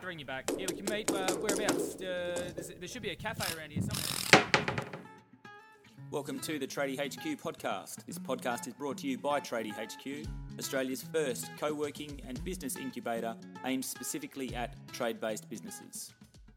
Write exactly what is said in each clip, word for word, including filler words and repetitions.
bring you back. Yeah, we can meet uh, whereabouts. Uh, there should be a cafe around here somewhere. Welcome to the Tradie H Q podcast. This podcast is brought to you by Tradie H Q, Australia's first co-working and business incubator aimed specifically at trade-based businesses.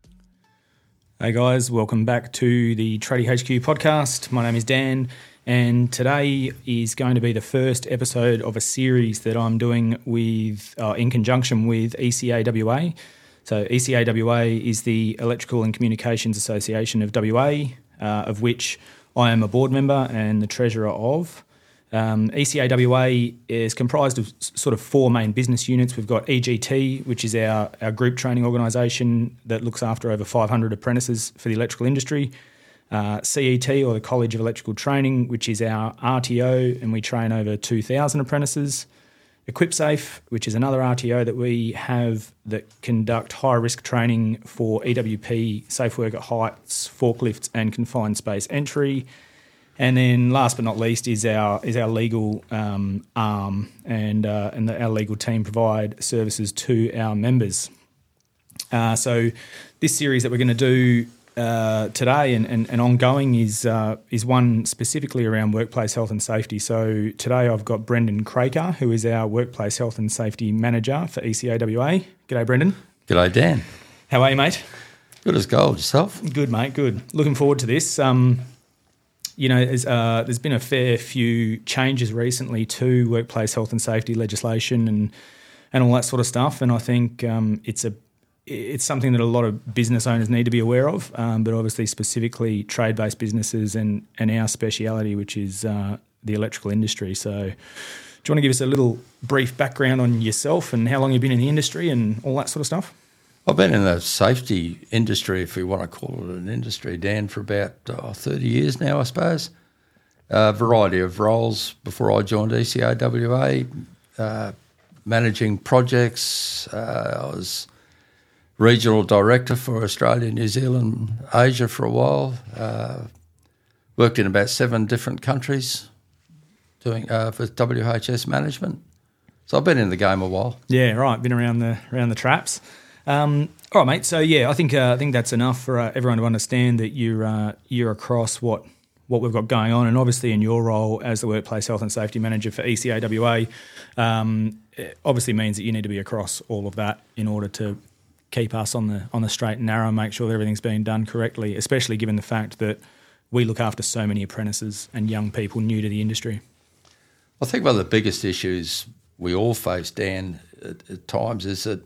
Hey guys, welcome back to the Tradie H Q podcast. My name is Dan, and today is going to be the first episode of a series that I'm doing with, uh, in conjunction with E C A W A. So E C A W A is the Electrical and Communications Association of W A, uh, of which I am a board member and the treasurer of. Um, E C A W A is comprised of s- sort of four main business units. We've got E G T, which is our, our group training organisation that looks after over five hundred apprentices for the electrical industry. Uh, C E T, or the College of Electrical Training, which is our R T O, and we train over two thousand apprentices. EquipSafe, which is another R T O that we have that conduct high-risk training for E W P, safe work at heights, forklifts and confined space entry. And then last but not least is our is our legal um, arm, and uh, and the, our legal team provide services to our members. Uh, so this series that we're going to do uh, today and, and, and ongoing is uh, is one specifically around workplace health and safety. So today I've got Brendan Craker, who is our workplace health and safety manager for E C A W A. G'day, Brendan. G'day, Dan. How are you, mate? Good as gold. Yourself? Good, mate. Good. Looking forward to this. Um, You know, there's, uh, there's been a fair few changes recently to workplace health and safety legislation and and all that sort of stuff, and I think um, it's a it's something that a lot of business owners need to be aware of, um, but obviously specifically trade-based businesses and, and our speciality, which is uh, the electrical industry. So do you want to give us a little brief background on yourself and how long you've been in the industry and all that sort of stuff? I've been in the safety industry, if we want to call it an industry, Dan, for about oh, thirty years now, I suppose. A variety of roles before I joined E C A W A, uh, managing projects. Uh, I was regional director for Australia, New Zealand, Asia for a while. Uh, worked in about seven different countries doing uh, for W H S management. So I've been in the game a while. Yeah, right. Been around the around the traps. Um, all right, mate. So yeah, I think uh, I think that's enough for uh, everyone to understand that you're uh, you're across what what we've got going on, and obviously in your role as the workplace health and safety manager for E C A W A, um, it obviously means that you need to be across all of that in order to keep us on the on the straight and narrow, and make sure that everything's being done correctly. Especially given the fact that we look after so many apprentices and young people new to the industry. I think one of the biggest issues we all face, Dan, at, at times is that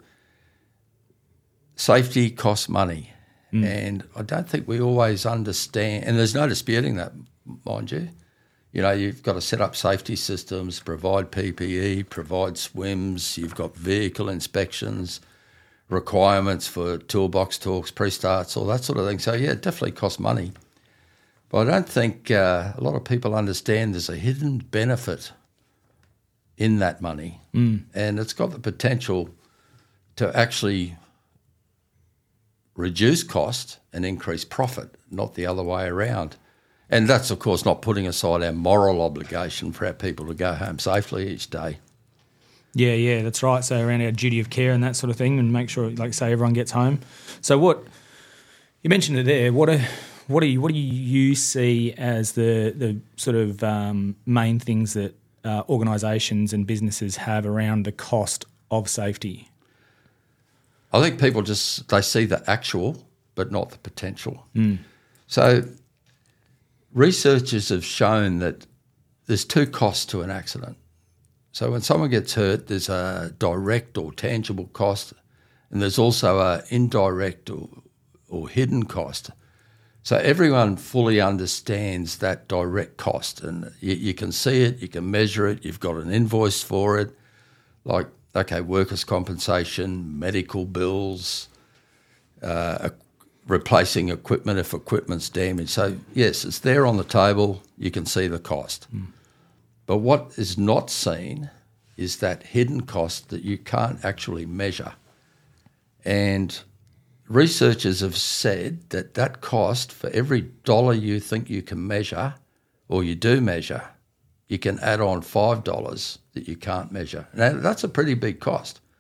safety costs money, mm. and I don't think we always understand, and there's no disputing that, mind you. You know, you've got to set up safety systems, provide P P E, provide swims, you've got vehicle inspections, requirements for toolbox talks, pre-starts, all that sort of thing. So, yeah, it definitely costs money. But I don't think uh, a lot of people understand there's a hidden benefit in that money, mm. and it's got the potential to actually reduce cost and increase profit, not the other way around. And that's, of course, not putting aside our moral obligation for our people to go home safely each day. Yeah, yeah, that's right. So around our duty of care and that sort of thing, and make sure, like say, everyone gets home. So what you mentioned it there. What are what do you what do you see as the the sort of um, main things that uh, organisations and businesses have around the cost of safety? I think people just, they see the actual but not the potential. Mm. So researchers have shown that there's two costs to an accident. So when someone gets hurt, there's a direct or tangible cost, and there's also an indirect or, or hidden cost. So everyone fully understands that direct cost, and you, you can see it, you can measure it, you've got an invoice for it, like, okay, workers' compensation, medical bills, uh, replacing equipment if equipment's damaged. So, yes, it's there on the table. You can see the cost. Mm. But what is not seen is that hidden cost that you can't actually measure. And researchers have said that that cost, for every dollar you think you can measure or you do measure, you can add on five dollars that you can't measure. Now, that's a pretty big cost.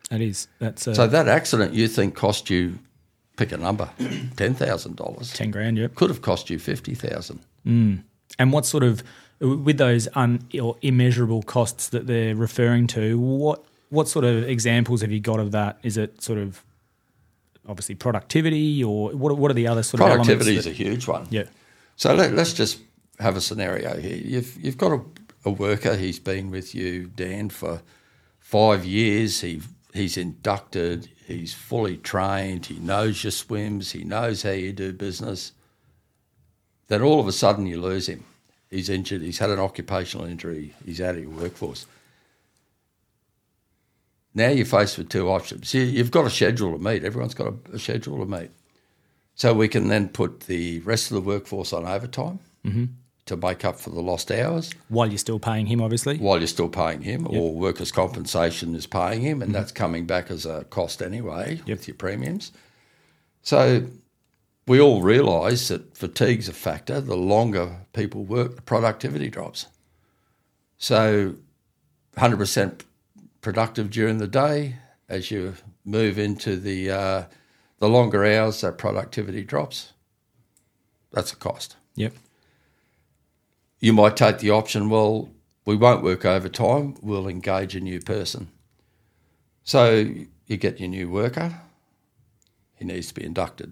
That is. That's uh, So that accident you think cost you, pick a number, ten thousand dollars. ten grand, yep. Could have cost you fifty thousand dollars. Mm. And what sort of, with those un, or immeasurable costs that they're referring to, what what sort of examples have you got of that? Is it sort of obviously productivity, or what what are the other sort of elements? Productivity is that, a huge one. Yeah. So let, let's just have a scenario here. You've you've got a, a worker. He's been with you, Dan, for five years. He he's inducted. He's fully trained. He knows your swims. He knows how you do business. Then all of a sudden you lose him. He's injured. He's had an occupational injury. He's out of your workforce. Now you're faced with two options. You, you've got a schedule to meet. Everyone's got a, a schedule to meet. So we can then put the rest of the workforce on overtime mm-hmm. to make up for the lost hours. While you're still paying him, obviously. While you're still paying him, yep. or workers' compensation is paying him, and mm-hmm. that's coming back as a cost anyway yep. with your premiums. So we all realise that fatigue's a factor. The longer people work, the productivity drops. So one hundred percent productive during the day. As you move into the uh, the longer hours, that productivity drops. That's a cost. Yep. You might take the option, well, we won't work overtime, we'll engage a new person. So you get your new worker, he needs to be inducted.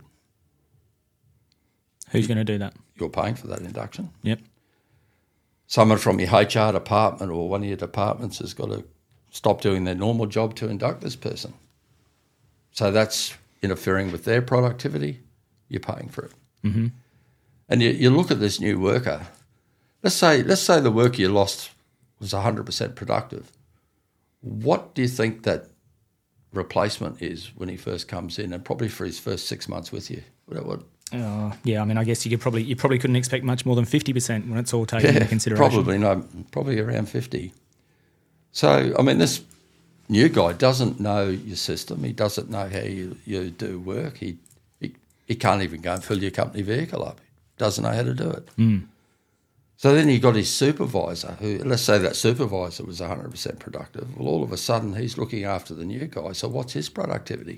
Who's going to do that? You're paying for that induction. Yep. Someone from your H R department or one of your departments has got to stop doing their normal job to induct this person. So that's interfering with their productivity. You're paying for it. Mm-hmm. And you, you look at this new worker. Let's say let's say the worker you lost was one hundred percent productive. What do you think that replacement is when he first comes in, and probably for his first six months with you? What, what, Uh, yeah, I mean, I guess you could probably you probably couldn't expect much more than fifty percent when it's all taken yeah, into consideration. Probably no, probably around fifty. So I mean, this new guy doesn't know your system. He doesn't know how you, you do work. He, he he can't even go and fill your company vehicle up. He doesn't know how to do it. Mm. So then you got his supervisor, who, let's say that supervisor was one hundred percent productive. Well, all of a sudden he's looking after the new guy. So what's his productivity?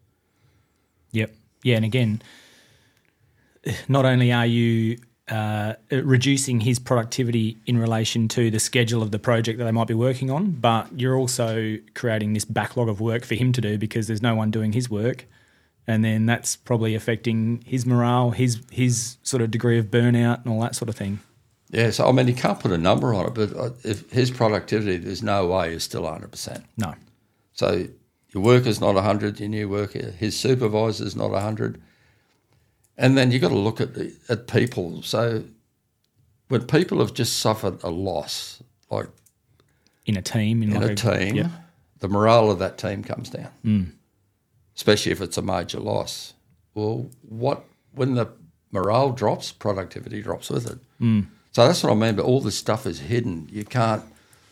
Yep. Yeah, and again, not only are you uh, reducing his productivity in relation to the schedule of the project that they might be working on, but you're also creating this backlog of work for him to do because there's no one doing his work. And then that's probably affecting his morale, his his sort of degree of burnout and all that sort of thing. Yeah, so I mean, you can't put a number on it, but if his productivity, there's no way is still one hundred percent. No. So your worker's not one hundred, your new worker, his supervisor's not one hundred. And then you've got to look at the, at people. So when people have just suffered a loss, like in a team, in, in like a team, yeah. the morale of that team comes down, mm. especially if it's a major loss. Well, what when the morale drops, productivity drops with it. Mm. So that's what I mean, but all this stuff is hidden. You can't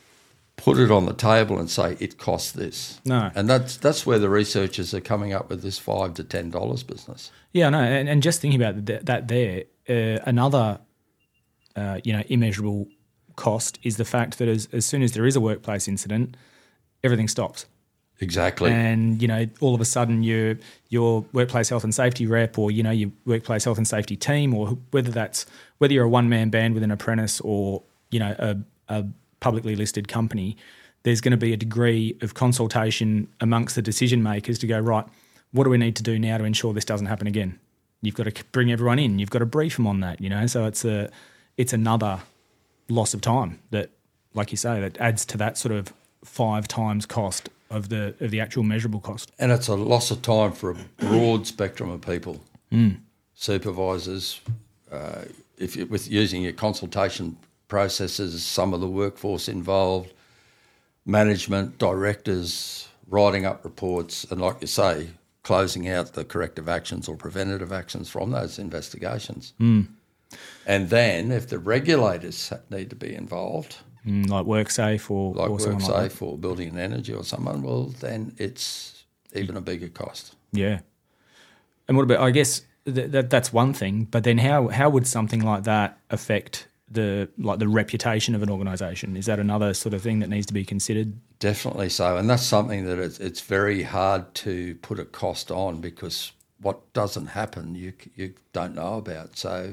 put it on the table and say it costs this. No. And that's that's where the researchers are coming up with this five to ten dollars business. Yeah, no, and, and just thinking about that, that there, uh, another uh, you know immeasurable cost is the fact that as, as soon as there is a workplace incident, everything stops. Exactly. And, you know, all of a sudden your your workplace health and safety rep or, you know, your workplace health and safety team, or whether that's whether you're a one-man band with an apprentice or, you know, a, a publicly listed company, there's going to be a degree of consultation amongst the decision makers to go, right, what do we need to do now to ensure this doesn't happen again? You've got to bring everyone in. You've got to brief them on that, you know. So it's a it's another loss of time that, like you say, that adds to that sort of five times cost of the of the actual measurable cost. And it's a loss of time for a broad spectrum of people. Mm. Supervisors, uh, if you with using your consultation processes, some of the workforce involved, management, directors, writing up reports, and like you say, closing out the corrective actions or preventative actions from those investigations. Mm. And then if the regulators need to be involved, Mm, like WorkSafe or like or something WorkSafe like that. or Building and Energy or someone, well, then it's even a bigger cost. Yeah. And what about, I guess that, that that's one thing, but then how how would something like that affect the like the reputation of an organisation? Is that another sort of thing that needs to be considered? Definitely so, and that's something that it's, it's very hard to put a cost on, because what doesn't happen you you don't know about. So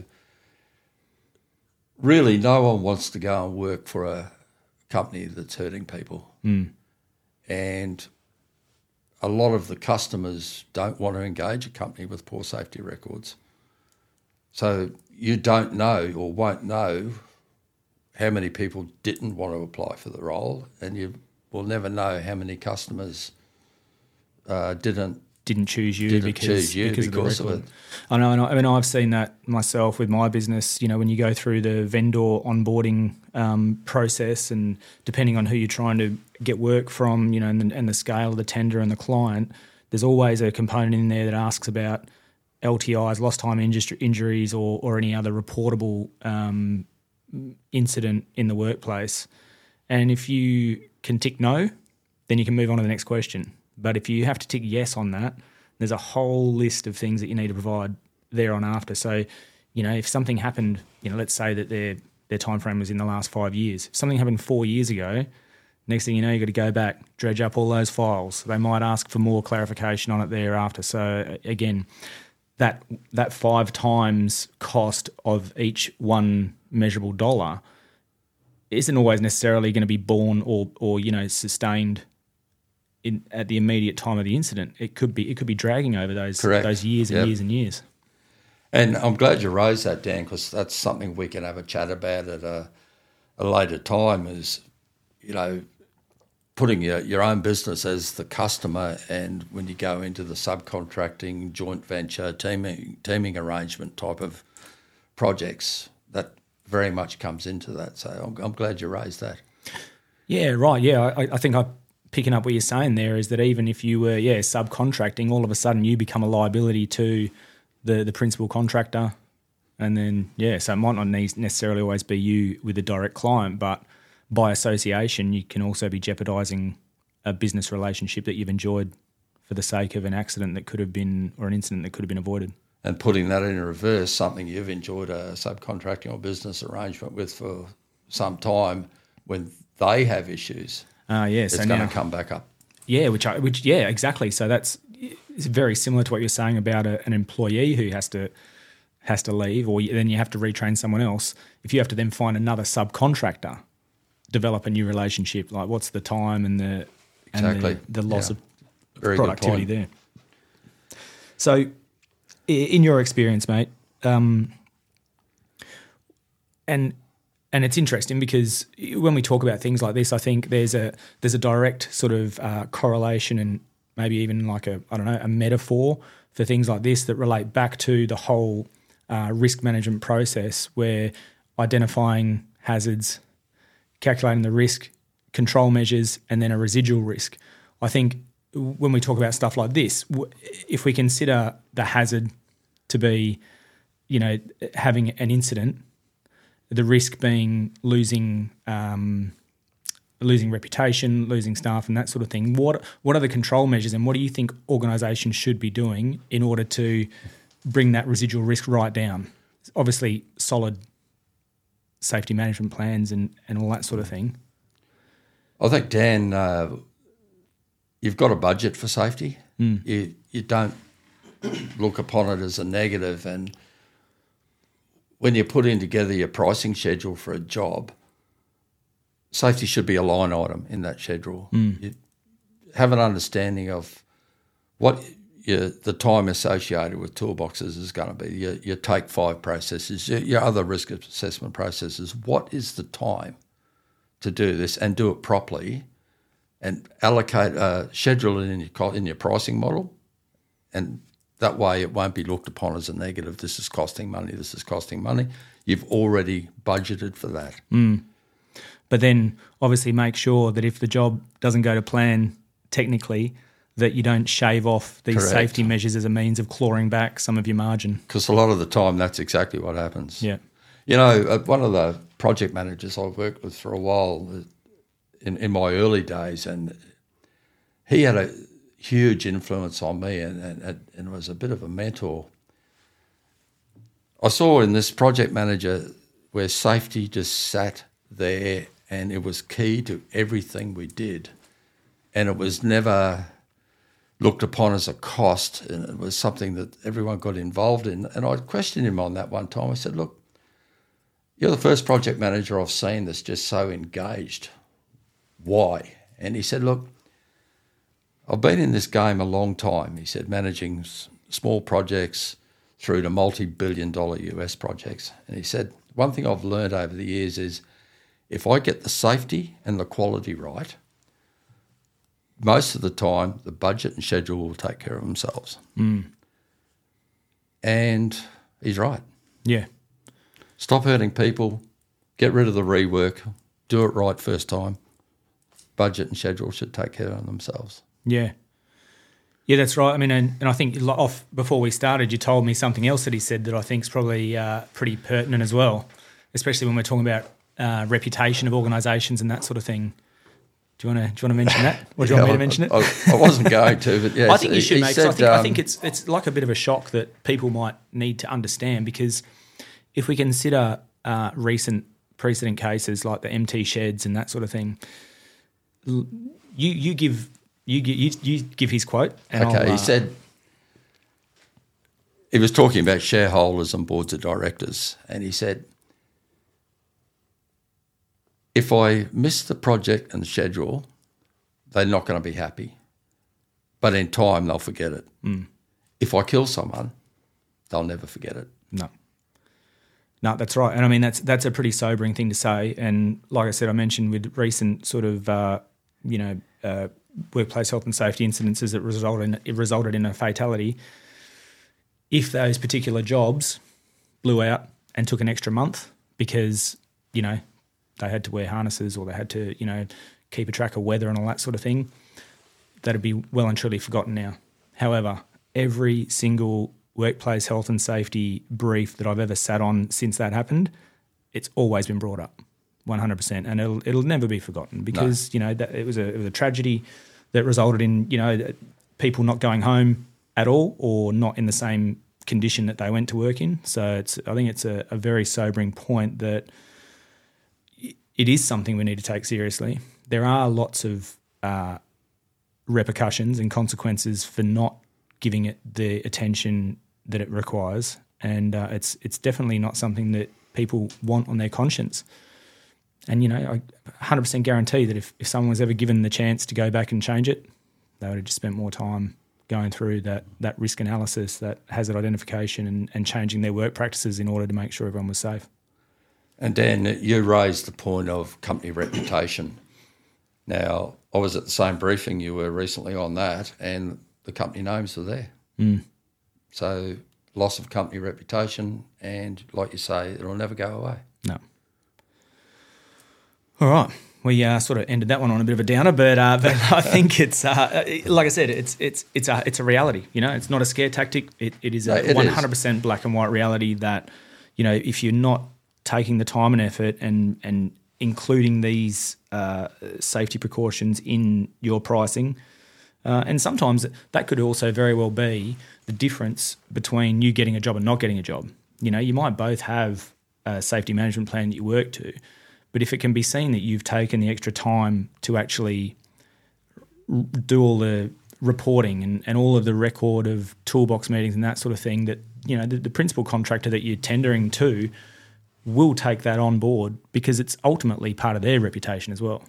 really, no one wants to go and work for a company that's hurting people, Mm. and a lot of the customers don't want to engage a company with poor safety records. So you don't know or won't know how many people didn't want to apply for the role, and you will never know how many customers uh, didn't Didn't choose you didn't because, choose you because, because of the of record. it. I know, and I, I mean, I've seen that myself with my business. You know, when you go through the vendor onboarding um, process, and depending on who you're trying to get work from, you know, and the, and the scale of the tender and the client, there's always a component in there that asks about L T Is, lost time injus- injuries, or or any other reportable um, incident in the workplace. And if you can tick no, then you can move on to the next question. But if you have to tick yes on that, there's a whole list of things that you need to provide there on after. So, you know, if something happened, you know, let's say that their their time frame was in the last five years. If something happened four years ago, next thing you know, you've got to go back, dredge up all those files. They might ask for more clarification on it thereafter. So again, that that five times cost of each one measurable dollar isn't always necessarily going to be borne or or you know sustained in at the immediate time of the incident. It could be it could be dragging over those Correct. those years and Yep. years and years. And I'm glad you raised that, Dan, because that's something we can have a chat about at a, a later time, is, you know, putting your, your own business as the customer, and when you go into the subcontracting, joint venture, teaming, teaming arrangement type of projects, that very much comes into that. So I'm, I'm glad you raised that. Yeah, right. Yeah, I, I think I'm picking up what you're saying there is that even if you were, yeah, subcontracting, all of a sudden you become a liability to the, the principal contractor. And then, yeah, so it might not need necessarily always be you with a direct client, but by association, you can also be jeopardising a business relationship that you've enjoyed for the sake of an accident that could have been, or an incident that could have been avoided. And putting that in reverse, something you've enjoyed a subcontracting or business arrangement with for some time, when they have issues, Uh, yeah, so it's now, going to come back up. Yeah, which I, which yeah, exactly. So that's it's very similar to what you're saying about a, an employee who has to has to leave, or you, then you have to retrain someone else. If you have to then find another subcontractor, develop a new relationship, like what's the time and the and Exactly. the, the loss Yeah. of Very good productivity point. there. So, i- in your experience, mate, um, and and it's interesting because when we talk about things like this, I think there's a there's a direct sort of uh, correlation and maybe even like a I don't know a metaphor for things like this that relate back to the whole uh, risk management process, where identifying hazards, calculating the risk, control measures, and then a residual risk. I think when we talk about stuff like this, w- if we consider the hazard to be, you know, having an incident, the risk being losing um, losing reputation, losing staff, and that sort of thing. What what are the control measures, and what do you think organisations should be doing in order to bring that residual risk right down? Obviously, solid safety management plans and, and all that sort of thing. I think, Dan, uh, you've got a budget for safety. Mm. You you don't look upon it as a negative, and when you're putting together your pricing schedule for a job, safety should be a line item in that schedule. Mm. You have an understanding of what your, the time associated with toolboxes is going to be, your, your take five processes, your, your other risk assessment processes. What is the time to do this, and do it properly, and allocate, uh, schedule it in your, co- in your pricing model, and that way it won't be looked upon as a negative. This is costing money, this is costing money. You've already budgeted for that. Mm. But then obviously make sure that if the job doesn't go to plan technically, that you don't shave off these Correct. safety measures as a means of clawing back some of your margin. Because a lot of the time that's exactly what happens. Yeah. You know, uh, one of the project managers I've worked with for a while uh, in, in my early days, and he had a huge influence on me and, and, and was a bit of a mentor. I saw in this project manager, where safety just sat there and it was key to everything we did. And it was never looked upon as a cost, and it was something that everyone got involved in. And I questioned him on that one time. I said, look, you're the first project manager I've seen that's just so engaged. Why? And he said, look, I've been in this game a long time. He said, managing s- small projects through to multi-billion dollar U S projects. And he said, one thing I've learned over the years is if I get the safety and the quality right, most of the time the budget and schedule will take care of themselves. Mm. And he's right. Yeah. Stop hurting people, get rid of the rework, do it right first time. Budget and schedule should take care of themselves. Yeah. Yeah, that's right. I mean, and, and I think lo- off before we started, you told me something else that he said that I think is probably uh, pretty pertinent as well, especially when we're talking about uh, reputation of organisations and that sort of thing. Do you want to do you want to mention that, or do you Yeah, want me I- to mention it? I, I wasn't going to, but yes. I think you should, he mate. 'cause said, I think, I um, think it's it's like a bit of a shock that people might need to understand, because if we consider uh, recent precedent cases like the M T sheds and that sort of thing, l- you you give you gi- you, you give his quote. And Okay, I'll, he uh, said he was talking about shareholders and boards of directors, and he said, if I miss the project and the schedule, they're not going to be happy. But in time, they'll forget it. Mm. If I kill someone, they'll never forget it. No. No, that's right. And I mean, that's that's a pretty sobering thing to say. And like I said, I mentioned with recent sort of, uh, you know, uh, workplace health and safety incidences that resulted in, it resulted in a fatality. If those particular jobs blew out and took an extra month because, you know, they had to wear harnesses or they had to, you know, keep a track of weather and all that sort of thing, that'd be well and truly forgotten now. However, every single workplace health and safety brief that I've ever sat on since that happened, it's always been brought up, one hundred percent, and it'll it'll never be forgotten because no. you know that it was a it was a tragedy that resulted in you know people not going home at all or not in the same condition that they went to work in. So it's I think it's a, a very sobering point that it is something we need to take seriously. There are lots of uh, repercussions and consequences for not giving it the attention that it requires, and uh, it's it's definitely not something that people want on their conscience. And you know, I one hundred percent guarantee that if, if someone was ever given the chance to go back and change it, they would have just spent more time going through that that risk analysis, that hazard identification, and, and changing their work practices in order to make sure everyone was safe. And Dan, you raised the point of company reputation. Now, I was at the same briefing you were recently on that, and the company names were there. Mm. So loss of company reputation, and like you say, it'll never go away. No. All right. We uh, sort of ended that one on a bit of a downer, but uh, but I think it's uh, like I said, it's it's it's a it's a reality. You know, it's not a scare tactic. It it is a one hundred percent black and white reality that you know if you're not taking the time and effort and and including these uh, safety precautions in your pricing. Uh, and sometimes that could also very well be the difference between you getting a job and not getting a job. You know, you might both have a safety management plan that you work to, but if it can be seen that you've taken the extra time to actually do all the reporting and, and all of the record of toolbox meetings and that sort of thing, that, you know, the, the principal contractor that you're tendering to will take that on board because it's ultimately part of their reputation as well.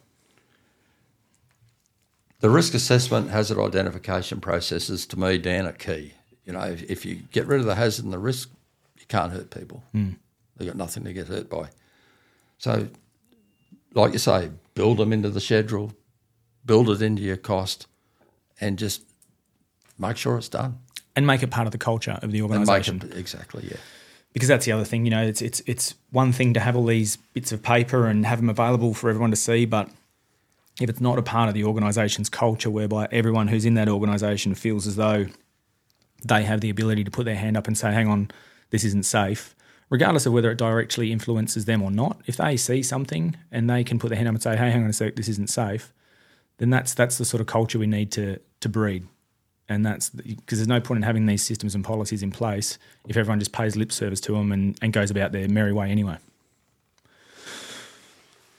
The risk assessment, hazard identification processes, to me, Dan, are key. You know, if, if you get rid of the hazard and the risk, you can't hurt people. Mm. They've got nothing to get hurt by. So, like you say, build them into the schedule, build it into your cost, and just make sure it's done. And make it part of the culture of the organisation. And make it, exactly, yeah. Because that's the other thing, you know, it's it's it's one thing to have all these bits of paper and have them available for everyone to see, but if it's not a part of the organisation's culture whereby everyone who's in that organisation feels as though they have the ability to put their hand up and say, hang on, this isn't safe, regardless of whether it directly influences them or not, if they see something and they can put their hand up and say, hey, hang on a sec, this isn't safe, then that's that's the sort of culture we need to to breed. And that's because there's no point in having these systems and policies in place if everyone just pays lip service to them and, and goes about their merry way anyway.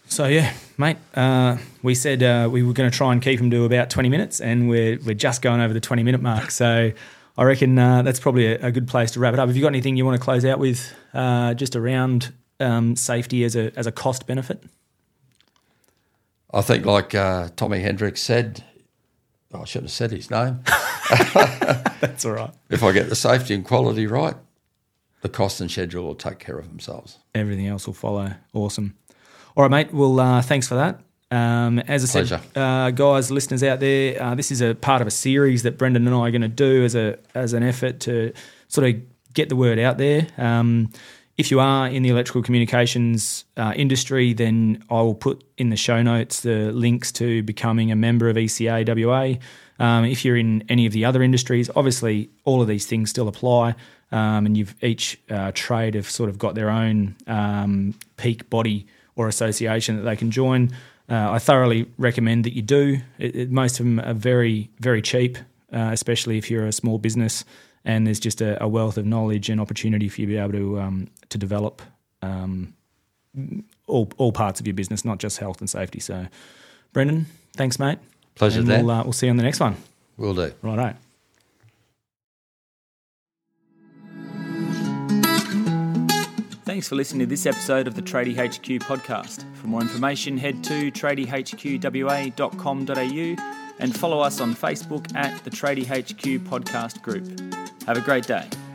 So yeah, mate, uh, we said uh, we were going to try and keep them to about twenty minutes, and we're we're just going over the twenty minute mark. So I reckon uh, that's probably a, a good place to wrap it up. Have you got anything you want to close out with, uh, just around um, safety as a as a cost benefit? I think, like uh, Tommy Hendricks said, oh, I shouldn't have said his name. That's all right. If I get the safety and quality right, the cost and schedule will take care of themselves. Everything else will follow. Awesome. All right, mate. Well, uh, thanks for that. Um, as I Pleasure. said, uh, guys, listeners out there, uh, this is a part of a series that Brendan and I are going to do as a as an effort to sort of get the word out there. Um, if you are in the electrical communications uh, industry, then I will put in the show notes the links to becoming a member of E C A W A. Um, if you're in any of the other industries, obviously all of these things still apply, um, and you've each uh, trade have sort of got their own um, peak body or association that they can join. Uh, I thoroughly recommend that you do. It, it, most of them are very, very cheap, uh, especially if you're a small business, and there's just a, a wealth of knowledge and opportunity for you to be able to um, to develop um, all all parts of your business, not just health and safety. So, Brendan, thanks, mate. Pleasure, and Dan. We'll, uh, we'll see you on the next one. Will do. Righto. Thanks for listening to this episode of the Tradie H Q podcast. For more information, head to tradie h q w a dot com dot a u and follow us on Facebook at the Tradie H Q podcast group. Have a great day.